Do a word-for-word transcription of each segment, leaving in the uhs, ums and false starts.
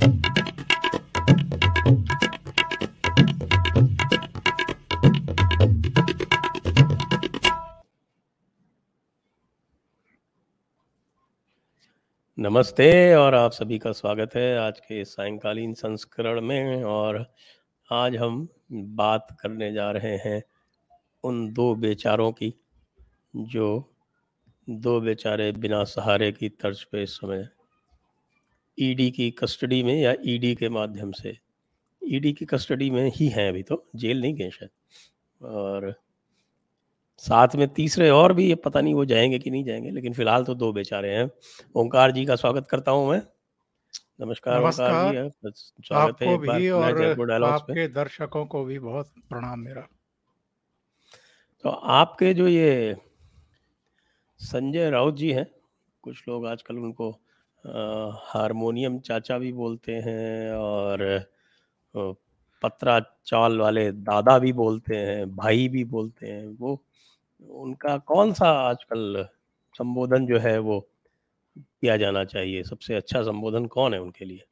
नमस्ते और आप सभी का स्वागत है आज के सायंकालीन संस्करण में। और आज हम बात करने जा रहे हैं उन दो बेचारों की, जो दो बेचारे बिना सहारे की तर्ज पे इस समय ईडी की कस्टडी में या ईडी के माध्यम से, ईडी की कस्टडी में ही हैं, अभी तो जेल नहीं गए शायद। और साथ में तीसरे और भी, ये पता नहीं वो जाएंगे कि नहीं जाएंगे, लेकिन फिलहाल तो दो बेचारे हैं। ओंकार जी का स्वागत करता हूं मैं। नमस्कार ओंकार जी, नमस्कार, स्वागत है आपको एक बार भी पुनः और जयपुर डायलॉग्स पे। आपके दर्शकों को भी बहुत प्रणाम मेरा। तो आपके जो ये संजय राउत जी हैं, कुछ लोग आजकल उनको अ, हारमोनियम चाचा भी बोलते हैं और अ, पत्रा चाल वाले दादा भी बोलते हैं, भाई भी बोलते हैं। वो उनका कौन सा आजकल संबोधन जो है वो किया जाना चाहिए? सबसे अच्छा संबोधन कौन है उनके लिए?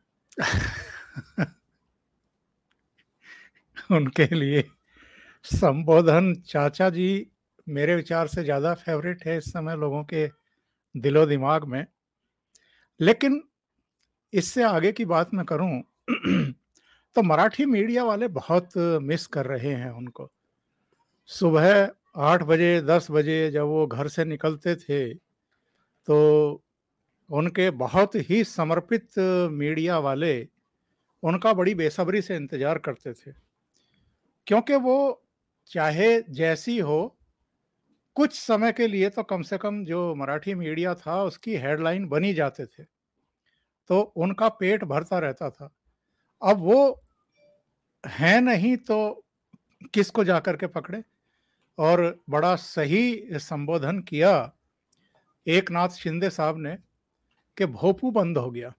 उनके लिए संबोधन चाचा जी मेरे विचार से ज़्यादा फेवरेट है इस समय लोगों के दिलो दिमाग में। लेकिन इससे आगे की बात मैं करूं तो मराठी मीडिया वाले बहुत मिस कर रहे हैं उनको। सुबह आठ बजे दस बजे जब वो घर से निकलते थे तो उनके बहुत ही समर्पित मीडिया वाले उनका बड़ी बेसब्री से इंतजार करते थे, क्योंकि वो चाहे जैसी हो, कुछ समय के लिए तो कम से कम जो मराठी मीडिया था उसकी हेडलाइन बनी जाते थे, तो उनका पेट भरता रहता था। अब वो है नहीं तो किसको जाकर के पकड़े। और बड़ा सही संबोधन किया एकनाथ शिंदे साहब ने कि भोपू बंद हो गया।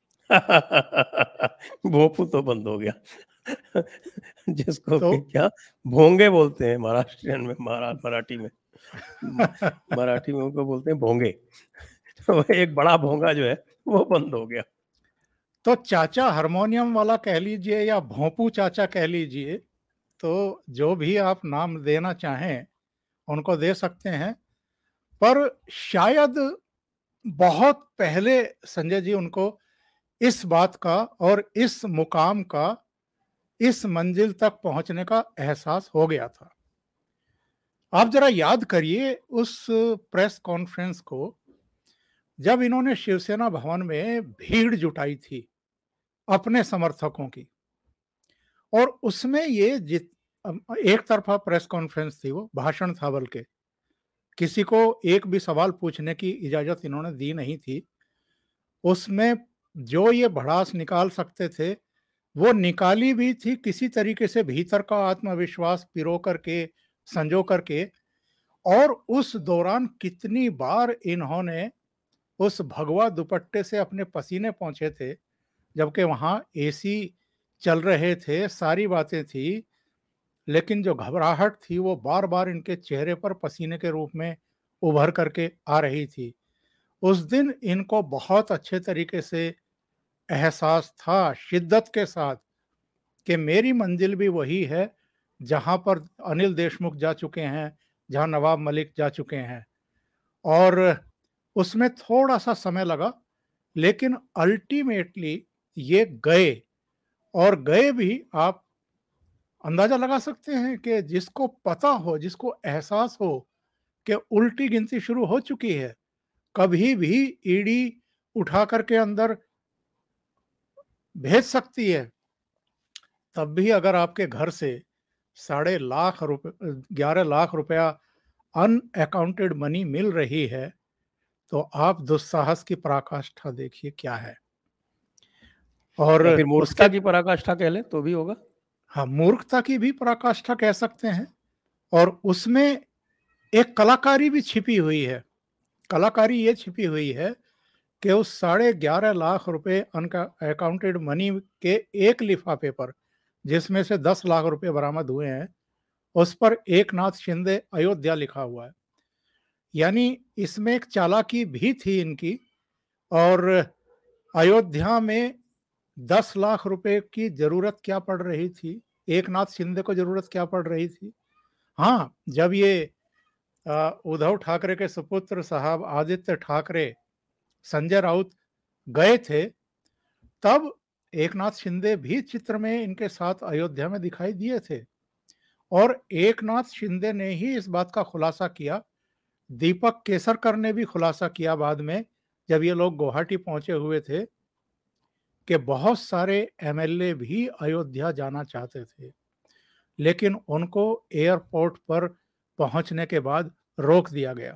भोपू तो बंद हो गया। जिसको तो कि क्या भोंगे बोलते हैं महाराष्ट्रियन में, मरा, मराठी में म- मराठी में उनको बोलते हैं भोंगे। तो एक बड़ा भोंगा जो है वो बंद हो गया। तो चाचा हारमोनियम वाला कह लीजिए या भोंपू चाचा कह लीजिए, तो जो भी आप नाम देना चाहें उनको दे सकते हैं। पर शायद बहुत पहले संजय जी उनको इस बात का और इस मुकाम का, इस मंजिल तक पहुंचने का एहसास हो गया था। आप जरा याद करिए उस प्रेस कॉन्फ्रेंस को जब इन्होंने शिवसेना भवन में भीड़ जुटाई थी अपने समर्थकों की। और उसमें ये जित एक तरफा प्रेस कॉन्फ्रेंस थी, वो भाषण था, बल्कि किसी को एक भी सवाल पूछने की इजाजत इन्होंने दी नहीं थी। उसमें जो ये भड़ास निकाल सकते थे वो निकाली भी थी, किसी तरीके से भीतर का आत्मविश्वास पिरो करके, संजो करके। और उस दौरान कितनी बार इन्होंने उस भगवा दुपट्टे से अपने पसीने पोंछे थे, जबकि वहां एसी चल रहे थे, सारी बातें थी, लेकिन जो घबराहट थी वो बार बार इनके चेहरे पर पसीने के रूप में उभर करके आ रही थी। उस दिन इनको बहुत अच्छे तरीके से एहसास था, शिद्दत के साथ, कि मेरी मंजिल भी वही है जहां पर अनिल देशमुख जा चुके हैं, जहां नवाब मलिक जा चुके हैं। और उसमें थोड़ा सा समय लगा, लेकिन अल्टीमेटली ये गए। और गए भी, आप अंदाजा लगा सकते हैं कि जिसको पता हो, जिसको एहसास हो कि उल्टी गिनती शुरू हो चुकी है, कभी भी ईडी उठा करके अंदर भेज सकती है, तब भी अगर आपके घर से साढ़े लाख रुपए, ग्यारह लाख रुपया अनअकाउंटेड मनी मिल रही है, तो आप दुस्साहस की पराकाष्ठा देखिए क्या है। और या फिर उसके, मूर्खता की पराकाष्ठा कह ले तो भी होगा। हाँ, मूर्खता की भी पराकाष्ठा कह सकते हैं। और उसमें एक कलाकारी भी छिपी हुई है। कलाकारी ये छिपी हुई है कि उस साढ़े ग्यारह लाख रुपए अनका अकाउंटेड मनी के एक लिफाफे पर, जिसमें से दस लाख रुपए बरामद हुए हैं, उस पर एकनाथ शिंदे अयोध्या लिखा हुआ है। यानी इसमें एक चालाकी भी थी इनकी। और अयोध्या में दस लाख रुपए की जरूरत क्या पड़ रही थी, एकनाथ शिंदे को जरूरत क्या पड़ रही थी। हाँ, जब ये अ, उद्धव ठाकरे के सुपुत्र साहब आदित्य ठाकरे संजय राउत गए थे, तब एकनाथ शिंदे भी चित्र में इनके साथ अयोध्या में दिखाई दिए थे और एकनाथ शिंदे ने ही इस बात का खुलासा किया। दीपक केसरकर ने भी खुलासा किया बाद में, जब ये लोग गुवाहाटी पहुंचे हुए थे, कि बहुत सारे एमएलए भी अयोध्या जाना चाहते थे, लेकिन उनको एयरपोर्ट पर पहुंचने के बाद रोक दिया गया।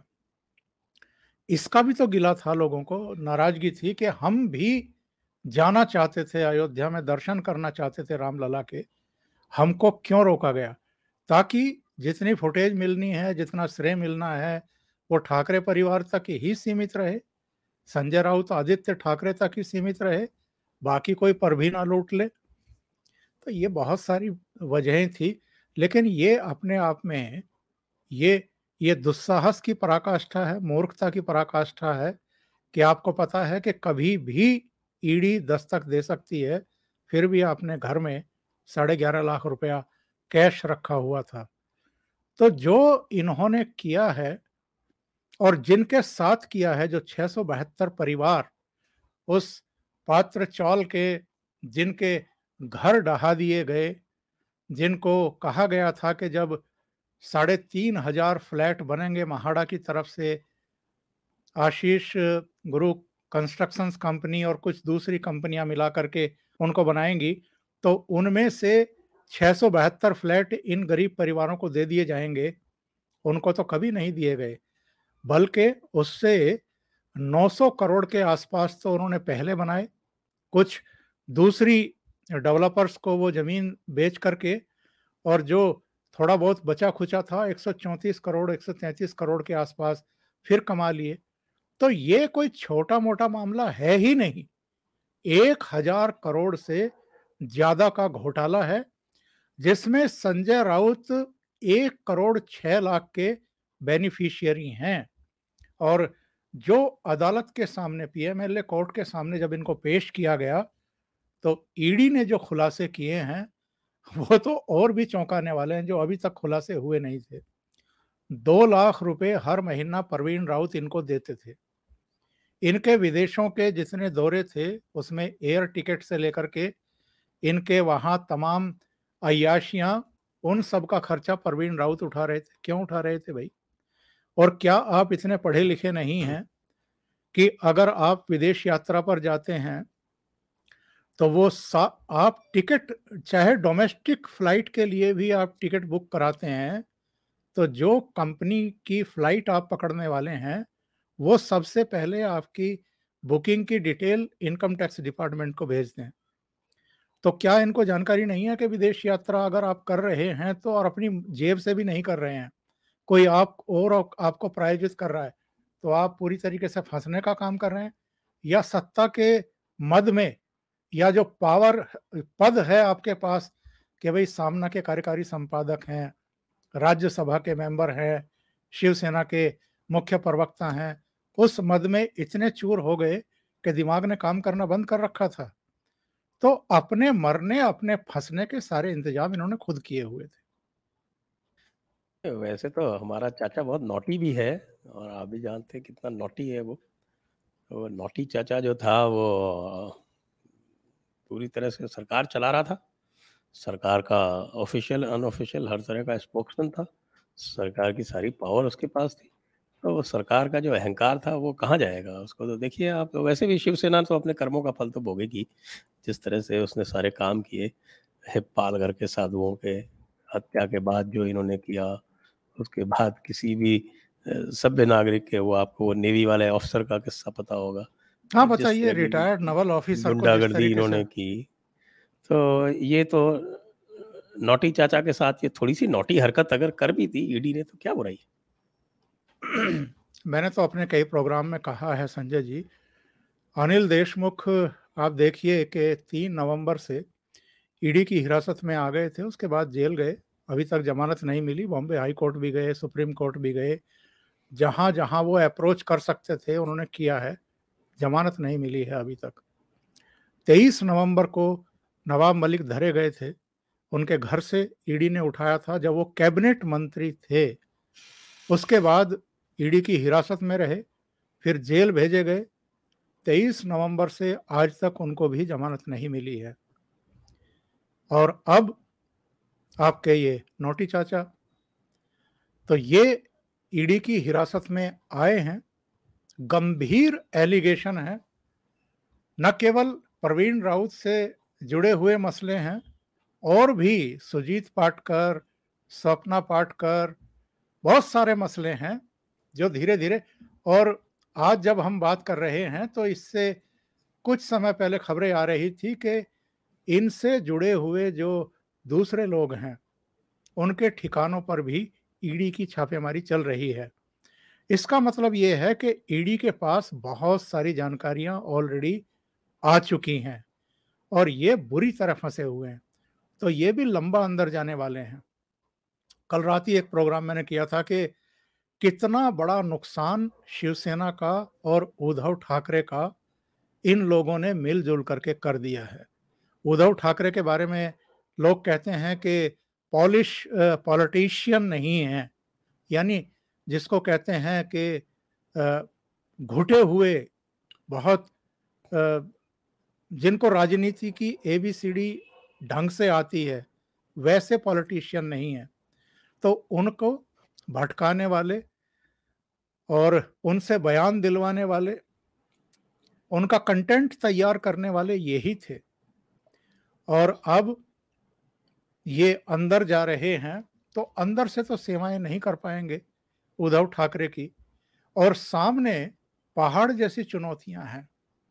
इसका भी तो गिला था लोगों को, नाराजगी थी कि हम भी जाना चाहते थे अयोध्या में, दर्शन करना चाहते थे रामलला के, हमको क्यों रोका गया। ताकि जितनी फुटेज मिलनी है, जितना श्रेय मिलना है, वो ठाकरे परिवार तक ही सीमित रहे, संजय राउत आदित्य ठाकरे तक ही सीमित रहे, बाकी कोई पर भी ना लूट ले। तो ये बहुत सारी वजहें थी, लेकिन ये अपने आप में ये ये दुस्साहस की पराकाष्ठा है, मूर्खता की पराकाष्ठा है कि आपको पता है कि कभी भी ईडी दस्तक दे सकती है, फिर भी आपने घर में साढ़े ग्यारह लाख रुपया कैश रखा हुआ था। तो जो इन्होंने किया है और जिनके साथ किया है, जो छह सौ बहत्तर परिवार उस पात्र चौल के, जिनके घर ढहा दिए गए, जिनको कहा गया था कि जब साढ़े तीन हजार फ्लैट बनेंगे महाड़ा की तरफ से, आशीष गुरु कंस्ट्रक्शंस कंपनी और कुछ दूसरी कंपनियां मिला करके उनको बनाएंगी, तो उनमें से छह सौ बहत्तर फ्लैट इन गरीब परिवारों को दे दिए जाएंगे। उनको तो कभी नहीं दिए गए, बल्कि उससे नौ सौ करोड़ के आसपास तो उन्होंने पहले बनाए, कुछ दूसरी डेवलपर्स को वो जमीन बेच करके, और जो थोड़ा बहुत बचा खुचा था एक सौ चौंतीस करोड़ एक सौ तैंतीस करोड़ के आसपास फिर कमा लिए। तो ये कोई छोटा मोटा मामला है ही नहीं, एक हजार करोड़ से ज्यादा का घोटाला है, जिसमें संजय राउत एक करोड़ छह लाख के बेनिफिशियरी हैं। और जो अदालत के सामने, पीएमएलए कोर्ट के सामने जब इनको पेश किया गया, तो ईडी ने जो खुलासे किए हैं वो तो और भी चौंकाने वाले हैं, जो अभी तक खुलासे हुए नहीं थे। दो लाख रुपए हर महीना परवीन राउत इनको देते थे। इनके विदेशों के जितने दौरे थे, उसमें एयर टिकट से लेकर के इनके वहां तमाम अय्याशियां, उन सब का खर्चा परवीन राउत उठा रहे थे। क्यों उठा रहे थे भाई? और क्या आप इतने पढ़े लिखे नहीं हैं कि अगर आप विदेश यात्रा पर जाते हैं तो वो आप टिकट, चाहे डोमेस्टिक फ्लाइट के लिए भी आप टिकट बुक कराते हैं, तो जो कंपनी की फ्लाइट आप पकड़ने वाले हैं, वो सबसे पहले आपकी बुकिंग की डिटेल इनकम टैक्स डिपार्टमेंट को भेज दें। तो क्या इनको जानकारी नहीं है कि विदेश यात्रा अगर आप कर रहे हैं तो, और अपनी जेब से भी नहीं कर रहे हैं, कोई आप और आपको प्रायोजित कर रहा है, तो आप पूरी तरीके से फंसने का काम कर रहे हैं, या सत्ता के मद में, या जो पावर पद है आपके पास कि भाई सामना के कार्यकारी संपादक हैं, राज्यसभा के मेंबर हैं, शिवसेना के मुख्य प्रवक्ता हैं, उस मद में इतने चूर हो गए कि दिमाग ने काम करना बंद कर रखा था। तो अपने मरने, अपने फंसने के सारे इंतजाम इन्होंने खुद किए हुए थे। वैसे तो हमारा चाचा बहुत नॉटी भी है, और आप भी जानते हैं कितना नॉटी है वो। वो नॉटी चाचा जो था वो पूरी तरह से सरकार चला रहा था, सरकार का ऑफिशियल अनऑफिशियल हर तरह का स्पोक्समैन था, सरकार की सारी पावर उसके पास थी। तो सरकार का जो अहंकार था वो कहाँ जाएगा उसको। तो देखिए आप, तो वैसे भी शिवसेना तो अपने कर्मों का फल तो भोगेगी, जिस तरह से उसने सारे काम किए, पालघर के साधुओं के हत्या के बाद जो इन्होंने किया, उसके बाद किसी भी सभ्य नागरिक के, वो आपको नेवी वाले ऑफिसर का किस्सा पता होगा, हाँ बताइए, रिटायर्ड नवल ऑफिसर को जिस गुंडागर्दी इन्होंने से... की। तो ये तो नॉटी चाचा के साथ ये थोड़ी सी नॉटी हरकत अगर कर भी थी ईडी ने, तो क्या बुराई। मैंने तो अपने कई प्रोग्राम में कहा है संजय जी, अनिल देशमुख आप देखिए कि तीन नवंबर से ईडी की हिरासत में आ गए थे, उसके बाद जेल गए, अभी तक जमानत नहीं मिली। बॉम्बे हाई कोर्ट भी गए, सुप्रीम कोर्ट भी गए, जहां जहां वो अप्रोच कर सकते थे उन्होंने किया है, जमानत नहीं मिली है अभी तक। तेईस नवंबर को नवाब मलिक धरे गए थे, उनके घर से ईडी ने उठाया था जब वो कैबिनेट मंत्री थे। उसके बाद ईडी की हिरासत में रहे, फिर जेल भेजे गए। तेईस नवंबर से आज तक उनको भी जमानत नहीं मिली है। और अब आपके ये नोटी चाचा, तो ये ईडी की हिरासत में आए हैं। गंभीर एलिगेशन है, न केवल प्रवीण राउत से जुड़े हुए मसले हैं, और भी सुजीत पाटकर, स्वप्ना पाटकर, बहुत सारे मसले हैं जो धीरे धीरे। और आज जब हम बात कर रहे हैं तो इससे कुछ समय पहले खबरें आ रही थी कि इनसे जुड़े हुए जो दूसरे लोग हैं उनके ठिकानों पर भी ईडी की छापेमारी चल रही है। इसका मतलब ये है कि ईडी के पास बहुत सारी जानकारियां ऑलरेडी आ चुकी हैं और ये बुरी तरह फंसे हुए हैं, तो ये भी लंबा अंदर जाने वाले हैं। कल रात ही एक प्रोग्राम मैंने किया था कि कितना बड़ा नुकसान शिवसेना का और उद्धव ठाकरे का इन लोगों ने मिलजुल करके कर दिया है। उद्धव ठाकरे के बारे में लोग कहते हैं कि पॉलिश पॉलिटिशियन नहीं है, यानी जिसको कहते हैं कि घुटे हुए, बहुत जिनको राजनीति की एबीसीडी ढंग से आती है, वैसे पॉलिटिशियन नहीं है। तो उनको भटकाने वाले और उनसे बयान दिलवाने वाले, उनका कंटेंट तैयार करने वाले यही थे। और अब ये अंदर जा रहे हैं तो अंदर से तो सेवाएं नहीं कर पाएंगे उद्धव ठाकरे की, और सामने पहाड़ जैसी चुनौतियां हैं।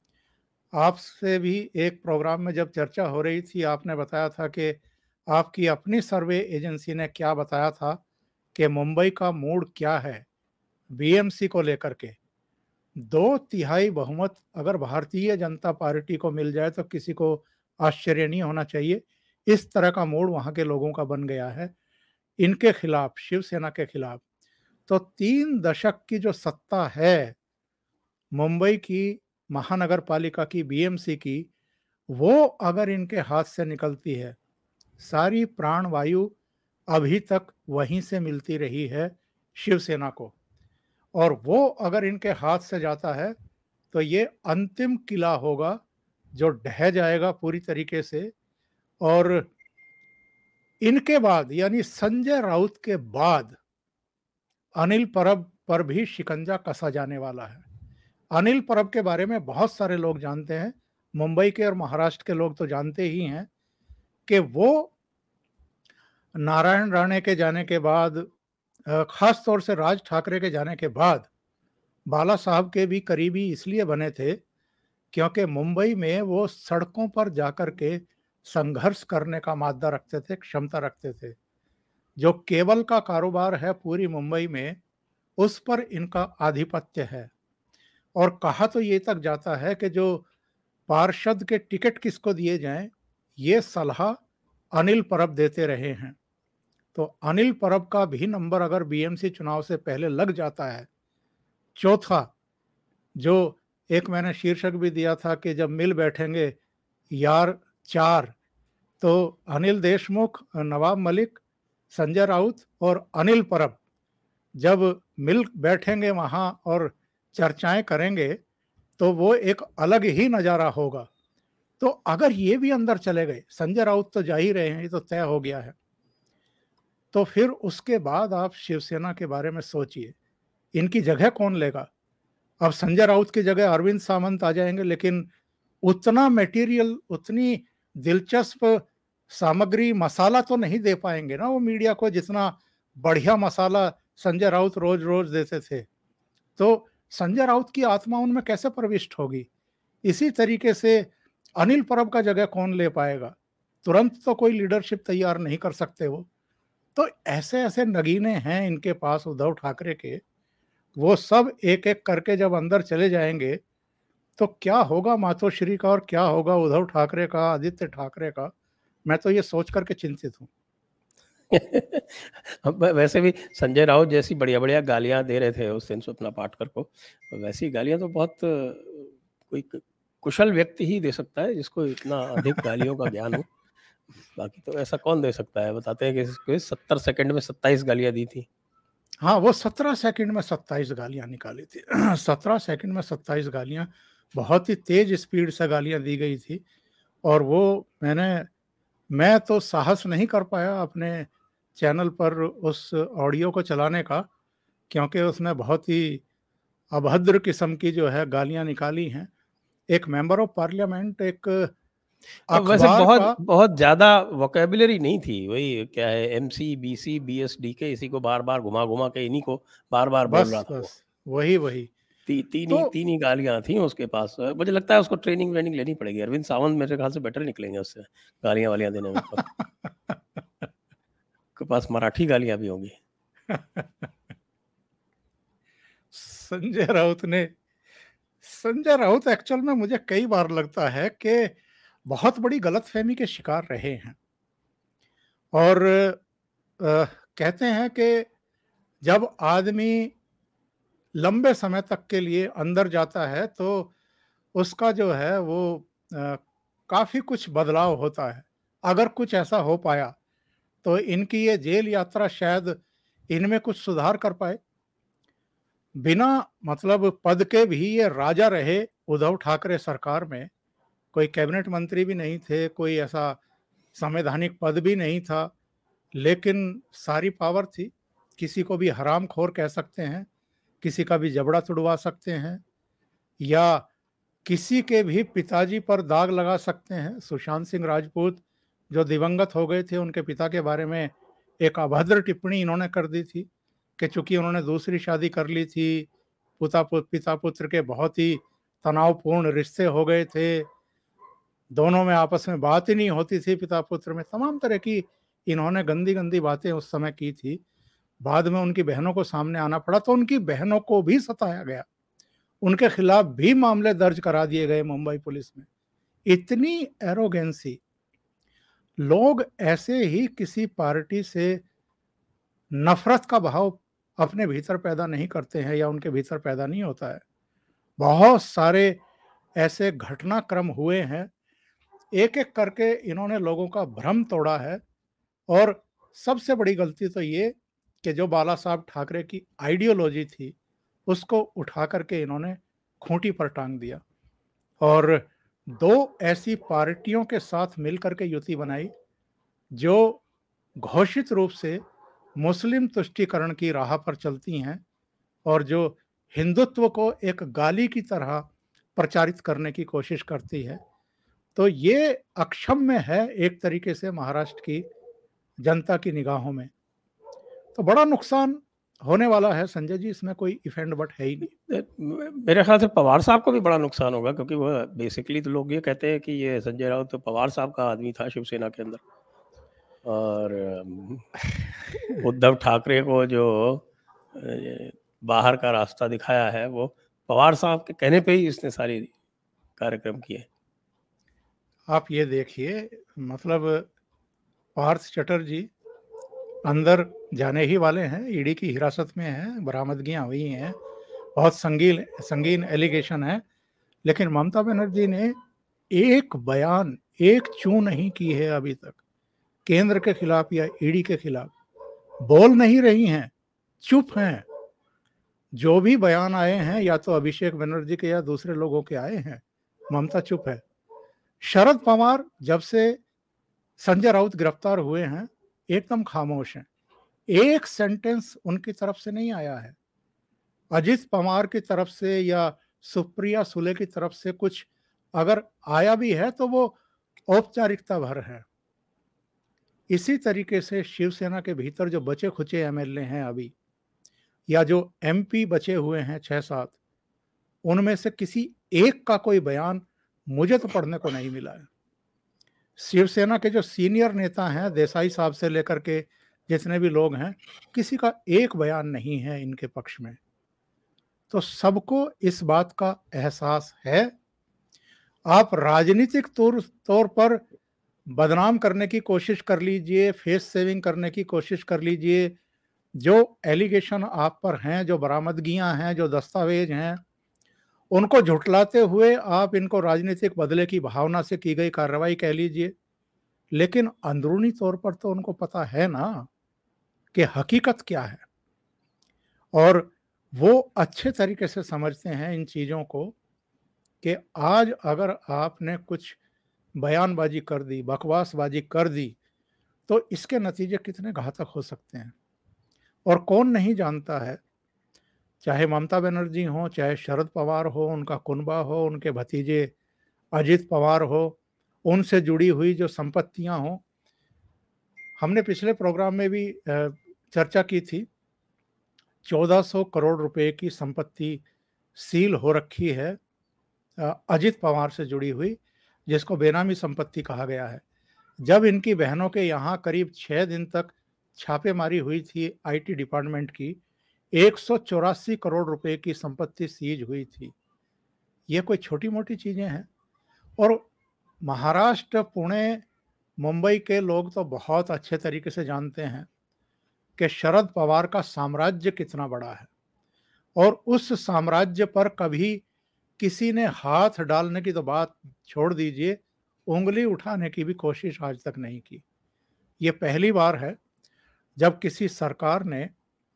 आपसे भी एक प्रोग्राम में जब चर्चा हो रही थी, आपने बताया था कि आपकी अपनी सर्वे एजेंसी ने क्या बताया था कि मुंबई का मूड क्या है बीएमसी को लेकर के। दो तिहाई बहुमत अगर भारतीय जनता पार्टी को मिल जाए तो किसी को आश्चर्य नहीं होना चाहिए। इस तरह का मूड वहां के लोगों का बन गया है इनके खिलाफ, शिवसेना के खिलाफ। तो तीन दशक की जो सत्ता है मुंबई की महानगर पालिका की, बीएमसी की, वो अगर इनके हाथ से निकलती है, सारी प्राण वायु अभी तक वहीं से मिलती रही है शिवसेना को, और वो अगर इनके हाथ से जाता है तो ये अंतिम किला होगा जो ढह जाएगा पूरी तरीके से। और इनके बाद यानी संजय राउत के बाद अनिल परब पर भी शिकंजा कसा जाने वाला है। अनिल परब के बारे में बहुत सारे लोग जानते हैं, मुंबई के और महाराष्ट्र के लोग तो जानते ही हैं कि वो नारायण राणे के जाने के बाद, खास तौर से राज ठाकरे के जाने के बाद, बाला साहब के भी करीबी इसलिए बने थे क्योंकि मुंबई में वो सड़कों पर जाकर के संघर्ष करने का मादा रखते थे, क्षमता रखते थे। जो केबल का कारोबार है पूरी मुंबई में, उस पर इनका आधिपत्य है। और कहा तो ये तक जाता है कि जो पार्षद के टिकट किसको दिए जाएं, ये सलाह अनिल परब देते रहे हैं। तो अनिल परब का भी नंबर अगर बीएमसी चुनाव से पहले लग जाता है, चौथा, जो एक मैंने शीर्षक भी दिया था कि जब मिल बैठेंगे यार चार, तो अनिल देशमुख, नवाब मलिक, संजय राउत और अनिल परब जब मिल बैठेंगे वहां और चर्चाएं करेंगे तो वो एक अलग ही नजारा होगा। तो अगर ये भी अंदर चले गए, संजय राउत तो जा ही रहे हैं, ये तो तय हो गया है, तो फिर उसके बाद आप शिवसेना के बारे में सोचिए, इनकी जगह कौन लेगा। अब संजय राउत की जगह अरविंद सावंत आ जाएंगे, लेकिन उतना मटेरियल, उतनी दिलचस्प सामग्री, मसाला तो नहीं दे पाएंगे ना वो मीडिया को, जितना बढ़िया मसाला संजय राउत रोज रोज देते थे। तो संजय राउत की आत्मा उनमें कैसे प्रविष्ट होगी। इसी तरीके से अनिल परब का जगह कौन ले पाएगा, तुरंत तो कोई लीडरशिप तैयार नहीं कर सकते वो। तो ऐसे ऐसे नगीने हैं इनके पास उद्धव ठाकरे के, वो सब एक एक करके जब अंदर चले जाएंगे तो क्या होगा मातोश्री का और क्या होगा उद्धव ठाकरे का, आदित्य ठाकरे का, मैं तो ये सोच करके चिंतित हूँ। वैसे भी संजय राउत जैसी बढ़िया बढ़िया गालियां दे रहे थे उस दिन स्वप्ना पाटकर को, वैसी गालियां तो बहुत कोई कुशल व्यक्ति ही दे सकता है जिसको इतना अधिक गालियों का ज्ञान हो। बाकी तो ऐसा कौन दे सकता है? बताते हैं कि इसको सत्तर सेकंड में सत्ताईस गालियां दी थी। हाँ, वो सत्रह सेकंड में सत्ताईस गालियां निकाली थी। सत्रह सेकंड में सत्ताईस गालियां, बहुत ही तेज स्पीड से गालियां दी गई थी। और वो मैंने मैं तो साहस नहीं कर पाया अपने चैनल पर उस ऑडियो को चलाने का, क्योंकि उसमें बहुत ही अभद्र किस्म की जो है गालियां निकाली हैं। एक मेंबर ऑफ पार्लियामेंट, एक अब वैसे अखबार बहुत का, बहुत ज्यादा वोकेबुलरी नहीं थी, वही क्या है, एमसी बीसी बीएसडी के, इसी को बार बार घुमा घुमा के इन्हीं को बार बार बोल रहा बस था वो। बस वही वही ती, तीन तो ही तीन ही गालियां थी उसके पास। मुझे लगता है उसको ट्रेनिंग व्रेनिंग लेनी पड़ेगी। अरविंद सावंत मेरे ख्याल से बेटर निकलेंगे उससे गालियां वालियां देने में तो। के पास मराठी गालियां भी होंगी। संजय राउत ने संजय राउत एक्चुअल में मुझे कई बार लगता है कि बहुत बड़ी गलतफहमी के शिकार रहे हैं। और आ, कहते हैं कि जब आदमी लंबे समय तक के लिए अंदर जाता है तो उसका जो है वो आ, काफी कुछ बदलाव होता है। अगर कुछ ऐसा हो पाया तो इनकी ये जेल यात्रा शायद इनमें कुछ सुधार कर पाए। बिना मतलब पद के भी ये राजा रहे उद्धव ठाकरे सरकार में। कोई कैबिनेट मंत्री भी नहीं थे, कोई ऐसा संवैधानिक पद भी नहीं था, लेकिन सारी पावर थी। किसी को भी हरामखोर कह सकते हैं, किसी का भी जबड़ा तुड़वा सकते हैं, या किसी के भी पिताजी पर दाग लगा सकते हैं। सुशांत सिंह राजपूत जो दिवंगत हो गए थे, उनके पिता के बारे में एक अभद्र टिप्पणी इन्होंने कर दी थी कि चूंकि उन्होंने दूसरी शादी कर ली थी, पिता पिता पुत्र के बहुत ही तनावपूर्ण रिश्ते हो गए थे, दोनों में आपस में बात ही नहीं होती थी पिता पुत्र में, तमाम तरह की इन्होंने गंदी गंदी बातें उस समय की थी। बाद में उनकी बहनों को सामने आना पड़ा तो उनकी बहनों को भी सताया गया, उनके खिलाफ भी मामले दर्ज करा दिए गए मुंबई पुलिस में। इतनी एरोगेंसी, लोग ऐसे ही किसी पार्टी से नफरत का भाव अपने भीतर पैदा नहीं करते हैं या उनके भीतर पैदा नहीं होता है। बहुत सारे ऐसे घटनाक्रम हुए हैं, एक एक करके इन्होंने लोगों का भ्रम तोड़ा है। और सबसे बड़ी गलती तो ये कि जो बाला साहब ठाकरे की आइडियोलॉजी थी उसको उठा करके इन्होंने खूंटी पर टांग दिया और दो ऐसी पार्टियों के साथ मिलकर के युति बनाई जो घोषित रूप से मुस्लिम तुष्टीकरण की राह पर चलती हैं और जो हिंदुत्व को एक गाली की तरह प्रचारित करने की कोशिश करती है। तो ये अक्षम्य है एक तरीके से महाराष्ट्र की जनता की निगाहों में। तो बड़ा नुकसान होने वाला है संजय जी, इसमें कोई इफ एंड बट है ही नहीं। मेरे ख्याल से पवार साहब को भी बड़ा नुकसान होगा, क्योंकि वो बेसिकली तो लोग ये कहते हैं कि ये संजय राउत तो पवार साहब का आदमी था शिवसेना के अंदर, और उद्धव ठाकरे को जो बाहर का रास्ता दिखाया है वो पवार साहब के कहने पे ही इसने सारी कार्यक्रम किए। आप ये देखिए, मतलब पार्थ चटर्जी अंदर जाने ही वाले हैं, ईडी की हिरासत में हैं, बरामदगियां हुई हैं, बहुत संगीन संगीन एलिगेशन है, लेकिन ममता बनर्जी ने एक बयान, एक चू नहीं की है अभी तक केंद्र के खिलाफ या ईडी के खिलाफ। बोल नहीं रही हैं, चुप हैं। जो भी बयान आए हैं या तो अभिषेक बनर्जी के या दूसरे लोगों के आए हैं, ममता चुप है। शरद पवार जब से संजय राउत गिरफ्तार हुए हैं एकदम खामोश हैं, एक सेंटेंस उनकी तरफ से नहीं आया है। अजित पवार की तरफ से या सुप्रिया सुले की तरफ से कुछ अगर आया भी है तो वो औपचारिकता भर है। इसी तरीके से शिवसेना के भीतर जो बचे खुचे एमएलए हैं अभी, या जो एमपी बचे हुए हैं छह सात, उनमें से किसी एक का कोई बयान मुझे तो पढ़ने को नहीं मिला है। शिवसेना के जो सीनियर नेता हैं, देसाई साहब से लेकर के जितने भी लोग हैं, किसी का एक बयान नहीं है इनके पक्ष में। तो सबको इस बात का एहसास है। आप राजनीतिक तौर तौर पर बदनाम करने की कोशिश कर लीजिए, फेस सेविंग करने की कोशिश कर लीजिए, जो एलिगेशन आप पर हैं, जो बरामदगियां हैं, जो दस्तावेज हैं, उनको झुठलाते हुए आप इनको राजनीतिक बदले की भावना से की गई कार्रवाई कह लीजिए, लेकिन अंदरूनी तौर पर तो उनको पता है ना कि हकीकत क्या है। और वो अच्छे तरीके से समझते हैं इन चीज़ों को कि आज अगर आपने कुछ बयानबाजी कर दी, बकवासबाजी कर दी, तो इसके नतीजे कितने घातक हो सकते हैं। और कौन नहीं जानता है, चाहे ममता बनर्जी हों, चाहे शरद पवार हो, उनका कुनबा हो, उनके भतीजे अजित पवार हो, उनसे जुड़ी हुई जो संपत्तियां हों। हमने पिछले प्रोग्राम में भी अ, चर्चा की थी, चौदह सौ करोड़ रुपए की संपत्ति सील हो रखी है अ, अजित पवार से जुड़ी हुई, जिसको बेनामी संपत्ति कहा गया है। जब इनकी बहनों के यहाँ करीब छह दिन तक छापेमारी हुई थी आईटी डिपार्टमेंट की, एक सौ चौरासी करोड़ रुपए की संपत्ति सीज हुई थी। ये कोई छोटी-मोटी चीजें हैं। और महाराष्ट्र, पुणे, मुंबई के लोग तो बहुत अच्छे तरीके से जानते हैं कि शरद पवार का साम्राज्य कितना बड़ा है, और उस साम्राज्य पर कभी किसी ने हाथ डालने की तो बात छोड़ दीजिए, उंगली उठाने की भी कोशिश आज तक नहीं की। ये पहली बार है जब किसी सरकार ने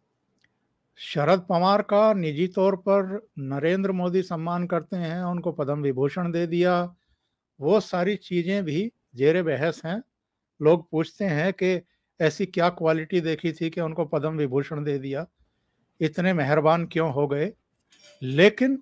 शरद पवार का निजी तौर पर नरेंद्र मोदी सम्मान करते हैं, उनको पद्म विभूषण दे दिया, वो सारी चीजें भी जेरे बहस हैं। लोग पूछते हैं कि ऐसी क्या क्वालिटी देखी थी कि उनको पद्म विभूषण दे दिया, इतने मेहरबान क्यों हो गए। लेकिन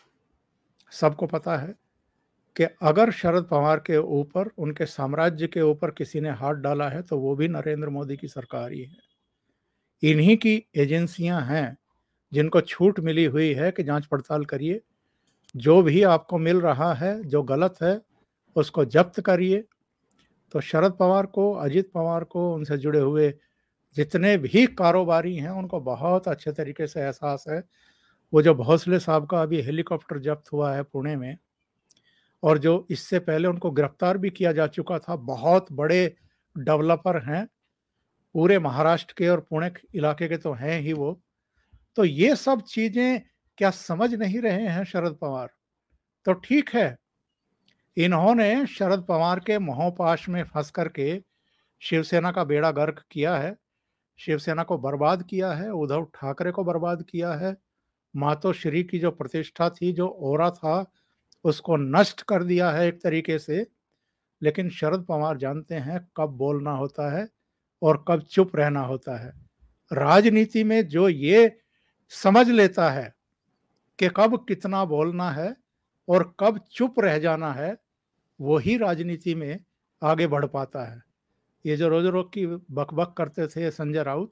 सबको पता है कि अगर शरद पवार के ऊपर, उनके साम्राज्य के ऊपर किसी ने हाथ डाला है तो वो भी नरेंद्र मोदी की सरकार ही है। इन्हीं की एजेंसियां हैं जिनको छूट मिली हुई है कि जांच पड़ताल करिए, जो भी आपको मिल रहा है जो गलत है उसको जब्त करिए। तो शरद पवार को, अजित पवार को, उनसे जुड़े हुए जितने भी कारोबारी हैं उनको बहुत अच्छे तरीके से एहसास है। वो जो भोसले साहब का अभी हेलीकॉप्टर जब्त हुआ है पुणे में, और जो इससे पहले उनको गिरफ्तार भी किया जा चुका था, बहुत बड़े डेवलपर हैं, पूरे महाराष्ट्र के और पुणे इलाके के तो हैं ही वो। तो ये सब चीजें क्या समझ नहीं रहे हैं शरद पवार? तो ठीक है, इन्होंने शरद पवार के मोहपाश में फंस करके शिवसेना का बेड़ा गर्क किया है, शिवसेना को बर्बाद किया है, उद्धव ठाकरे को बर्बाद किया है, मातोश्री की जो प्रतिष्ठा थी, जो ओरा था, उसको नष्ट कर दिया है एक तरीके से। लेकिन शरद पवार जानते हैं कब बोलना होता है और कब चुप रहना होता है। राजनीति में जो ये समझ लेता है कि कब कितना बोलना है और कब चुप रह जाना है, वही राजनीति में आगे बढ़ पाता है। ये जो रोज रोज की बकबक करते थे संजय राउत,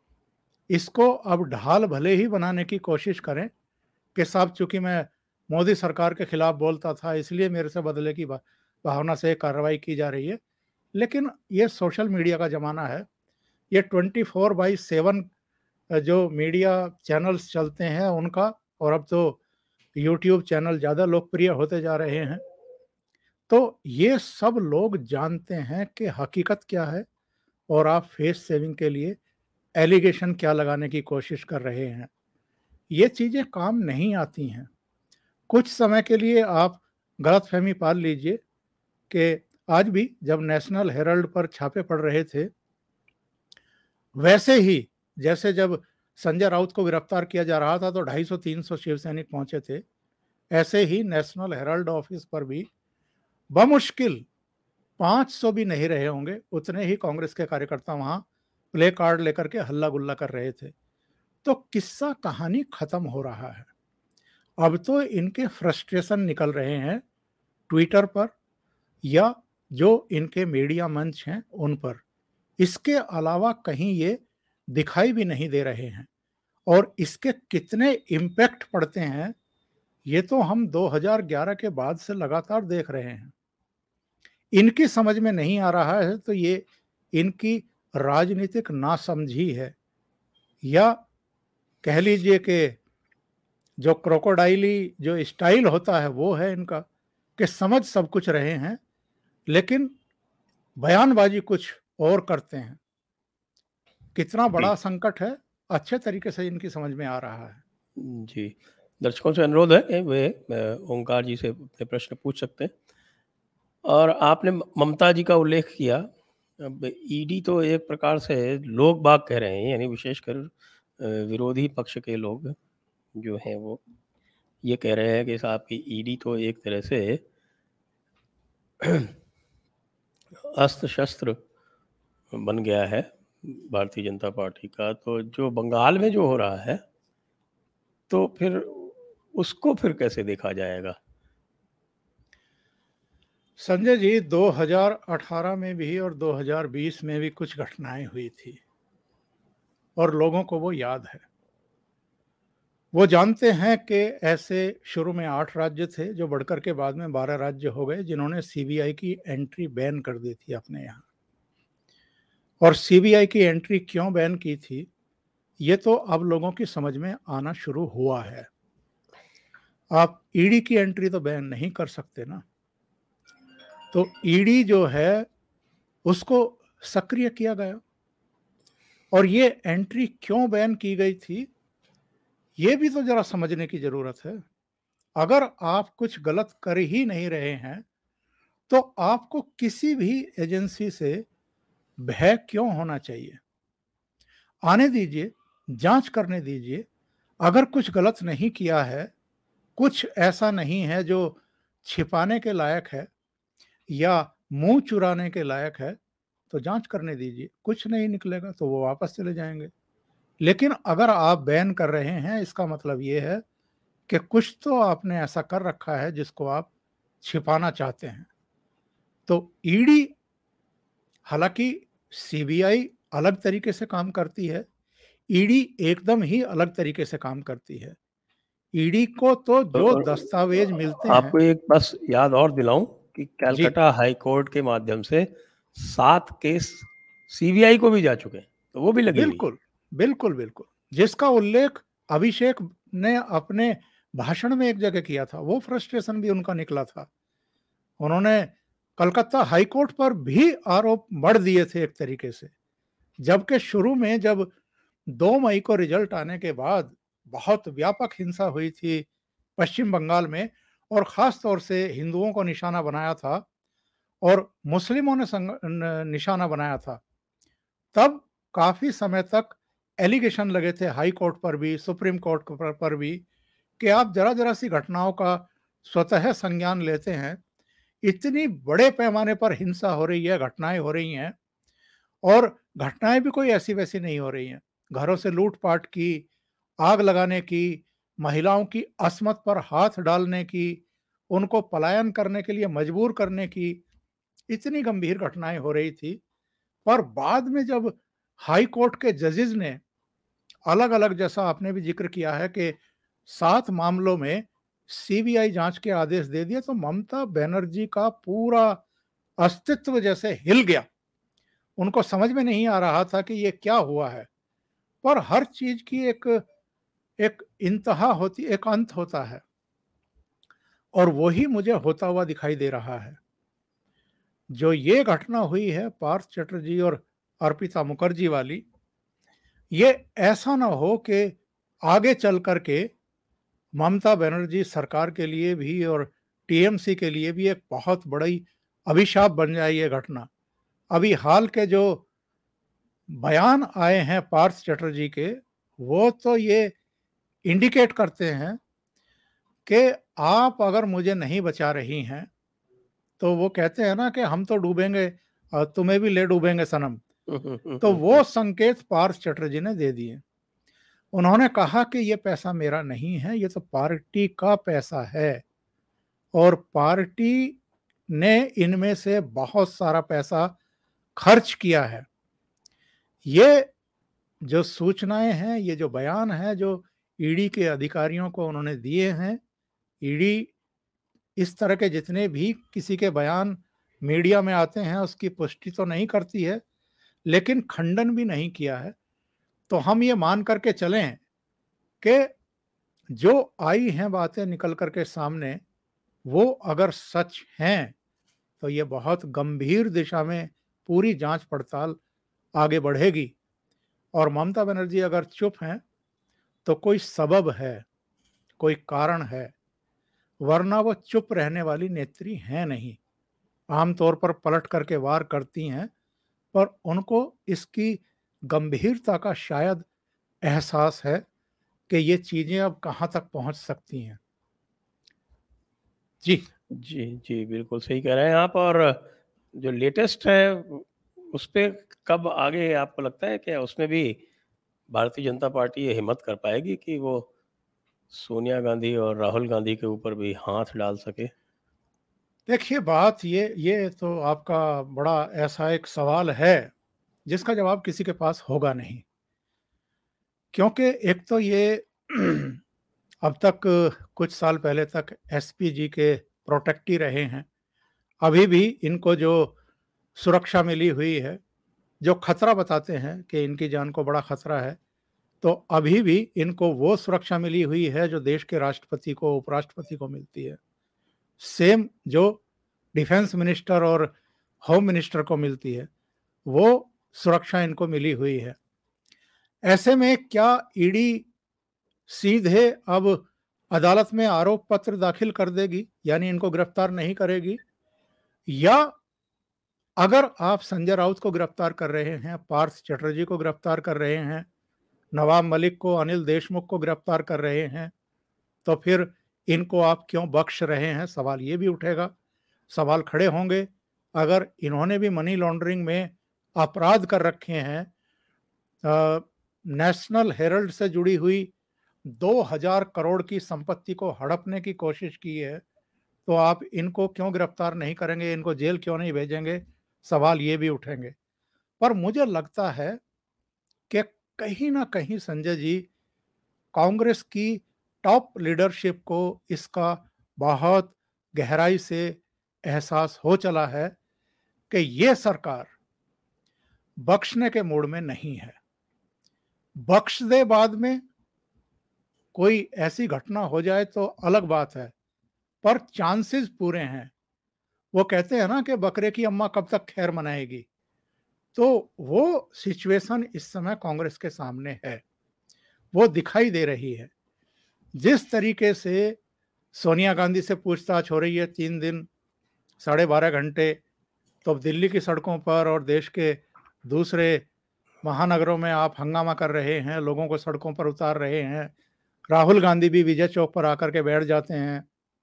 इसको अब ढाल भले ही बनाने की कोशिश करें कि साहब चूंकि मैं मोदी सरकार के खिलाफ बोलता था इसलिए मेरे से बदले की भावना से कार्रवाई की जा रही है। लेकिन ये सोशल मीडिया का ज़माना है, ये ट्वेंटी फोर बाई सेवन जो मीडिया चैनल्स चलते हैं उनका, और अब तो यूट्यूब चैनल ज़्यादा लोकप्रिय होते जा रहे हैं। तो ये सब लोग जानते हैं कि हकीकत क्या है और आप फेस सेविंग के लिए एलिगेशन क्या लगाने की कोशिश कर रहे हैं। ये चीज़ें काम नहीं आती हैं। कुछ समय के लिए आप गलतफहमी पाल लीजिए कि आज भी जब नेशनल हेराल्ड पर छापे पड़ रहे थे, वैसे ही जैसे जब संजय राउत को गिरफ्तार किया जा रहा था तो ढाई सौ तीन सौ शिवसैनिक पहुंचे थे, ऐसे ही नेशनल हेराल्ड ऑफिस पर भी बमुश्किल पाँच सौ भी नहीं रहे होंगे, उतने ही कांग्रेस के कार्यकर्ता वहां प्ले कार्ड लेकर के हल्ला गुल्ला कर रहे थे। तो किस्सा कहानी खत्म हो रहा है। अब तो इनके फ्रस्ट्रेशन निकल रहे हैं ट्विटर पर या जो इनके मीडिया मंच हैं उन पर। इसके अलावा कहीं ये दिखाई भी नहीं दे रहे हैं, और इसके कितने इम्पैक्ट पड़ते हैं ये तो हम दो हज़ार ग्यारह के बाद से लगातार देख रहे हैं। इनकी समझ में नहीं आ रहा है तो ये इनकी राजनीतिक नासमझी है, या कह लीजिए कि जो क्रोकोडाइली जो स्टाइल होता है वो है इनका, कि समझ सब कुछ रहे हैं लेकिन बयानबाजी कुछ और करते हैं। कितना बड़ा जी, संकट है, अच्छे तरीके से इनकी समझ में आ रहा है। जी। दर्शकों से अनुरोध है कि वे ओंकार जी से अपने प्रश्न पूछ सकते हैं। और आपने ममता जी का उल्लेख किया। अब ईडी तो एक प्रकार से लोग बाग कह रहे हैं, यानी विशेषकर विरोधी पक्ष के लोग जो हैं वो ये कह रहे हैं कि साहब की ईडी तो एक तरह से अस्त्र शस्त्र बन गया है भारतीय जनता पार्टी का। तो जो बंगाल में जो हो रहा है तो फिर उसको फिर कैसे देखा जाएगा? संजय जी, दो हज़ार अठारह में भी और दो हज़ार बीस में भी कुछ घटनाएं हुई थी और लोगों को वो याद है। वो जानते हैं कि ऐसे शुरू में आठ राज्य थे जो बढ़कर के बाद में बारह राज्य हो गए जिन्होंने सीबीआई की एंट्री बैन कर दी थी अपने यहाँ। और सीबीआई की एंट्री क्यों बैन की थी ये तो अब लोगों की समझ में आना शुरू हुआ है। आप ईडी की एंट्री तो बैन नहीं कर सकते ना। तो ईडी जो है उसको सक्रिय किया गया और ये एंट्री क्यों बैन की गई थी ये भी तो जरा समझने की जरूरत है। अगर आप कुछ गलत कर ही नहीं रहे हैं तो आपको किसी भी एजेंसी से भय क्यों होना चाहिए? आने दीजिए, जांच करने दीजिए। अगर कुछ गलत नहीं किया है, कुछ ऐसा नहीं है जो छिपाने के लायक है या मुंह चुराने के लायक है, तो जांच करने दीजिए। कुछ नहीं निकलेगा तो वो वापस चले जाएंगे। लेकिन अगर आप बैन कर रहे हैं इसका मतलब ये है कि कुछ तो आपने ऐसा कर रखा है जिसको आप छिपाना चाहते हैं। तो ईडी, हालांकि सीबीआई अलग तरीके से काम करती है, ईडी एकदम ही अलग तरीके से काम करती है। ईडी को तो जो दस्तावेज मिलते हैं, आपको एक बस याद और दिलाऊं कि कलकत्ता हाई कोर्ट के माध्यम से सात केस सीबीआई को भी जा चुके हैं, तो वो भी लगी हुई। बिल्कुल बिल्कुल बिल्कुल, जिसका उल्लेख अभिषेक ने अपने भाषण में एक जगह किया था, वो फ्रस्ट्रेशन भी उनका निकला था। उन्होंने कलकत्ता हाई कोर्ट पर भी आरोप मढ़ दिए थे एक तरीके से, जबकि शुरू में जब दो मई को रिजल्ट आने के बाद बहुत व्यापक हिंसा हुई थी पश्चिम बंगाल में और खास तौर से हिंदुओं को निशाना बनाया था और मुस्लिमों ने निशाना बनाया था, तब काफी समय तक एलिगेशन लगे थे हाई कोर्ट पर भी, सुप्रीम कोर्ट पर, पर भी कि आप जरा जरा सी घटनाओं का स्वतः संज्ञान लेते हैं। इतनी बड़े पैमाने पर हिंसा हो रही है, घटनाएं हो रही हैं और घटनाएं भी कोई ऐसी वैसी नहीं हो रही हैं। घरों से लूटपाट की, आग लगाने की, महिलाओं की असमत पर हाथ डालने की, उनको पलायन करने के लिए मजबूर करने की, इतनी गंभीर घटनाएं हो रही थी। पर बाद में जब हाई कोर्ट के जजेस ने अलग अलग, जैसा आपने भी जिक्र किया है कि सात मामलों में सीबीआई जांच के आदेश दे दिए, तो ममता बनर्जी का पूरा अस्तित्व जैसे हिल गया। उनको समझ में नहीं आ रहा था कि ये क्या हुआ है। पर हर चीज की एक एक इंतहा होती, एक अंत होता है और वही मुझे होता हुआ दिखाई दे रहा है। जो ये घटना हुई है पार्थ चटर्जी और अर्पिता मुखर्जी वाली, ये ऐसा ना हो कि आगे चल करके ममता बनर्जी सरकार के लिए भी और टीएमसी के लिए भी एक बहुत बड़ी अभिशाप बन जाए ये घटना। अभी हाल के जो बयान आए हैं पार्थ चटर्जी के, वो तो ये इंडिकेट करते हैं कि आप अगर मुझे नहीं बचा रही हैं, तो वो कहते हैं ना कि हम तो डूबेंगे और तुम्हें भी ले डूबेंगे सनम। तो वो संकेत पार्थ चटर्जी ने दे दिए। उन्होंने कहा कि ये पैसा मेरा नहीं है, ये तो पार्टी का पैसा है और पार्टी ने इनमें से बहुत सारा पैसा खर्च किया है। ये जो सूचनाएं हैं, ये जो बयान है जो ईडी के अधिकारियों को उन्होंने दिए हैं, ईडी इस तरह के जितने भी किसी के बयान मीडिया में आते हैं उसकी पुष्टि तो नहीं करती है, लेकिन खंडन भी नहीं किया है। तो हम ये मान करके चलें कि जो आई हैं बातें निकल करके सामने, वो अगर सच हैं तो ये बहुत गंभीर दिशा में पूरी जांच पड़ताल आगे बढ़ेगी। और ममता बनर्जी अगर चुप हैं तो कोई सबब है, कोई कारण है, वरना वो चुप रहने वाली नेत्री हैं नहीं। आमतौर पर पलट करके वार करती हैं, पर उनको इसकी गंभीरता का शायद एहसास है कि ये चीज़ें अब कहाँ तक पहुँच सकती हैं। जी। जी, जी, बिल्कुल सही कह रहे हैं आप। और जो लेटेस्ट है उ उस पे कब आगे आपको लगता है कि उसमें भी भारतीय जनता पार्टी ये हिम्मत कर पाएगी कि वो सोनिया गांधी और राहुल गांधी के ऊपर भी हाथ डाल सके? देखिए, बात ये ये तो आपका बड़ा ऐसा एक सवाल है, जिसका जवाब किसी के पास होगा नहीं। क्योंकि एक तो ये अब तक कुछ साल पहले तक एसपीजी के प्रोटेक्टी रहे हैं। अभी भी इनको जो सुरक्षा मिली हुई है, जो खतरा बताते हैं कि इनकी जान को बड़ा खतरा है, तो अभी भी इनको वो सुरक्षा मिली हुई है जो देश के राष्ट्रपति को, उपराष्ट्रपति को मिलती है। सेम जो डिफेंस मिनिस्टर और होम मिनिस्टर को मिलती है, वो सुरक्षा इनको मिली हुई है। ऐसे में क्या ईडी सीधे अब अदालत में आरोप पत्र दाखिल कर देगी, यानी इनको गिरफ्तार नहीं करेगी? या अगर आप संजय राउत को गिरफ्तार कर रहे हैं, पार्थ चटर्जी को गिरफ्तार कर रहे हैं, नवाब मलिक को, अनिल देशमुख को गिरफ्तार कर रहे हैं, तो फिर इनको आप क्यों बख्श रहे हैं? सवाल ये भी उठेगा। सवाल खड़े होंगे, अगर इन्होंने भी मनी लॉन्ड्रिंग में अपराध कर रखे हैं, अ, नेशनल हेरल्ड से जुड़ी हुई दो हज़ार करोड़ की संपत्ति को हड़पने की कोशिश की है, तो आप इनको क्यों गिरफ्तार नहीं करेंगे? इनको जेल क्यों नहीं भेजेंगे? सवाल ये भी उठेंगे। पर मुझे लगता है कि कहीं न कहीं संजय जी, कांग्रेस की टॉप लीडरशिप को इसका बहुत गहराई से एहसास हो चला है कि ये सरकार बख्शने के मूड में नहीं है। बख्श दे बाद में, कोई ऐसी घटना हो जाए तो अलग बात है, पर चांसेस पूरे हैं। वो कहते हैं ना कि बकरे की अम्मा कब तक खैर मनाएगी, तो वो सिचुएशन इस समय कांग्रेस के सामने है, वो दिखाई दे रही है। जिस तरीके से सोनिया गांधी से पूछताछ हो रही है तीन दिन, साढ़े बारह घंटे, तो दिल्ली की सड़कों पर और देश के दूसरे महानगरों में आप हंगामा कर रहे हैं, लोगों को सड़कों पर उतार रहे हैं। राहुल गांधी भी विजय चौक पर आकर के बैठ जाते हैं।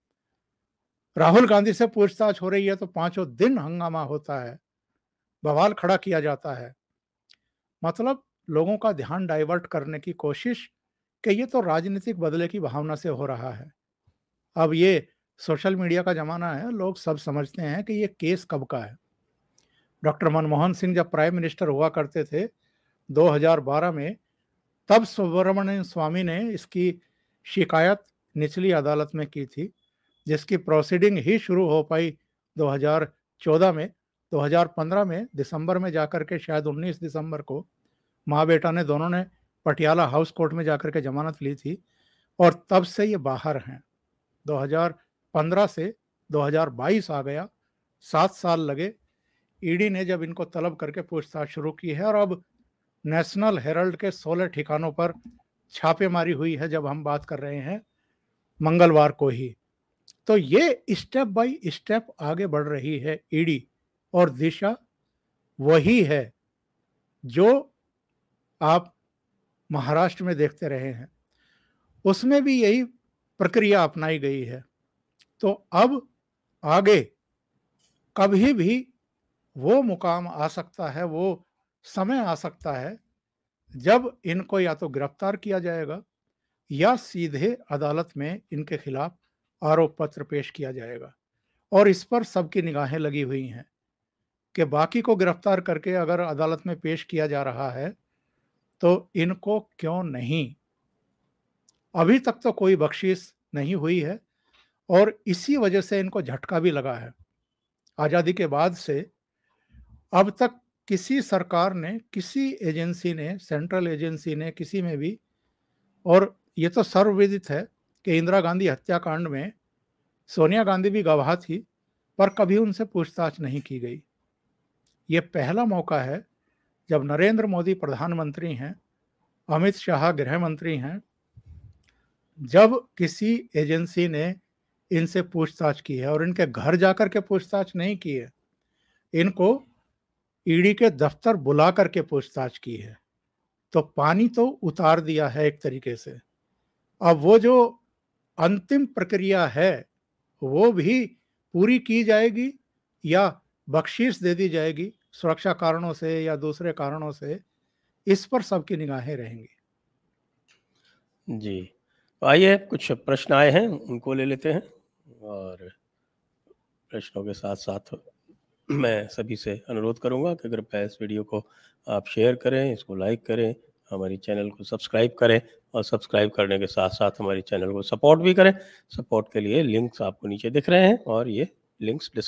राहुल गांधी से पूछताछ हो रही है तो पांचों दिन हंगामा होता है, बवाल खड़ा किया जाता है। मतलब लोगों का ध्यान डाइवर्ट करने की कोशिश कि ये तो राजनीतिक बदले की भावना से हो रहा है। अब ये सोशल मीडिया का ज़माना है, लोग सब समझते हैं कि ये केस कब का है। डॉक्टर मनमोहन सिंह जब प्राइम मिनिस्टर हुआ करते थे दो हज़ार बारह में, तब सुब्रमण्यम स्वामी ने इसकी शिकायत निचली अदालत में की थी, जिसकी प्रोसीडिंग ही शुरू हो पाई दो हज़ार चौदह में। दो हज़ार पंद्रह में दिसंबर में जाकर के, शायद उन्नीस दिसंबर को, माँ बेटा ने दोनों ने पटियाला हाउस कोर्ट में जाकर के जमानत ली थी, और तब से ये बाहर हैं। दो हज़ार पंद्रह से दो हज़ार बाईस आ गया, सात साल लगे। ईडी ने जब इनको तलब करके पूछताछ शुरू की है, और अब नेशनल हेरल्ड के सोलह ठिकानों पर छापेमारी हुई है, जब हम बात कर रहे हैं मंगलवार को ही। तो ये स्टेप बाय स्टेप आगे बढ़ रही है ईडी, और दिशा वही है जो आप महाराष्ट्र में देखते रहे हैं, उसमें भी यही प्रक्रिया अपनाई गई है। तो अब आगे कभी भी वो मुकाम आ सकता है, वो समय आ सकता है, जब इनको या तो गिरफ्तार किया जाएगा या सीधे अदालत में इनके खिलाफ आरोप पत्र पेश किया जाएगा। और इस पर सबकी निगाहें लगी हुई हैं कि बाकी को गिरफ्तार करके अगर अदालत में पेश किया जा रहा है, तो इनको क्यों नहीं? अभी तक तो कोई बख्शीश नहीं हुई है, और इसी वजह से इनको झटका भी लगा है। आज़ादी के बाद से अब तक किसी सरकार ने, किसी एजेंसी ने, सेंट्रल एजेंसी ने, किसी में भी, और ये तो सर्वविदित है कि इंदिरा गांधी हत्याकांड में सोनिया गांधी भी गवाह थी, पर कभी उनसे पूछताछ नहीं की गई। ये पहला मौका है जब नरेंद्र मोदी प्रधानमंत्री हैं, अमित शाह गृह मंत्री हैं, जब किसी एजेंसी ने इनसे पूछताछ की है, और इनके घर जाकर के पूछताछ नहीं की है, इनको ईडी के दफ्तर बुला करके पूछताछ की है, तो पानी तो उतार दिया है एक तरीके से। अब वो जो अंतिम प्रक्रिया है वो भी पूरी की जाएगी या बख्शीश दे दी जाएगी सुरक्षा कारणों से या दूसरे कारणों से, इस पर सबकी निगाहें रहेंगी। जी, तो आइए कुछ प्रश्न आए हैं उनको ले लेते हैं, और प्रश्नों के साथ साथ मैं सभी से अनुरोध करूंगा कि कृपया इस वीडियो को आप शेयर करें, इसको लाइक करें, हमारी चैनल को सब्सक्राइब करें, और सब्सक्राइब करने के साथ साथ हमारी चैनल को सपोर्ट भी करें। सपोर्ट के लिए लिंक्स आपको नीचे दिख रहे हैं, और ये लिंक्स डिस्क्रिप्शन